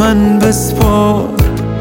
من بسپار.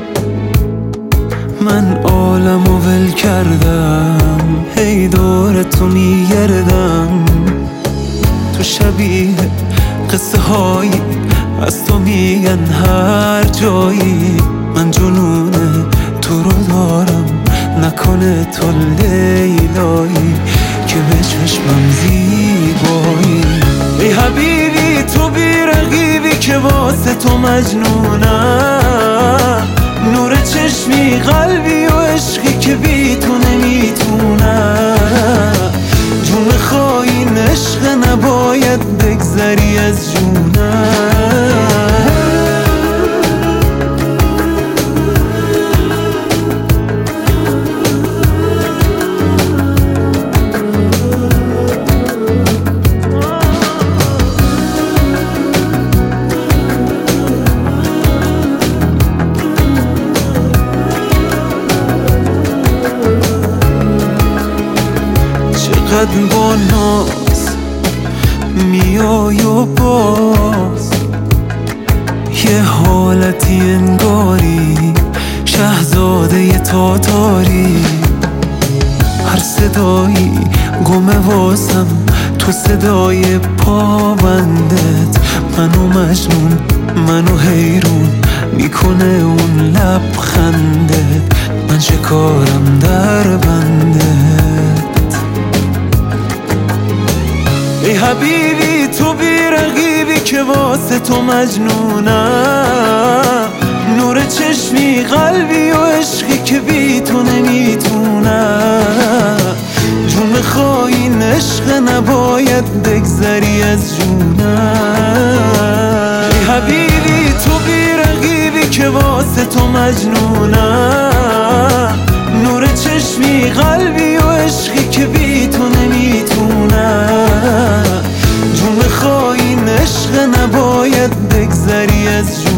من عالمو ول کردم، هی دور تو میگردم. تو شبیه قصه هایی از تو میگن هر جایی. من جنون تو رو دارم، نکنه تو لیلایی که به چشمم زیبایی. ای حبیبی تو بی رقیبی که واسه تو مجنونم. نور چشمی قلبی و عشقی که بی تو نمیتونم. جون خواهی عشق نباید بگذری از جونم. چقدر با ناز میای و باز یه حالتی انگاری شهزاده تاتاری. هر صدایی گمه واسم تو صدای پابندت. منو مجنون منو حیرون میکنه اون لبخندت. من شکارم در بندت. ای حبیبی تو بی رقیبی که واسه تو مجنونم. نور چشمی قلبی و عشقی که بی تو نمیتونم. جون خواهی عشق نباید بگذری از جونم. ای حبیبی تو بی رقیبی که واسه تو مجنونم. نور چشمی قلبی و عشقی که بی تو نمیتونم. جون خواهی عشق نباید بگذری از جونم.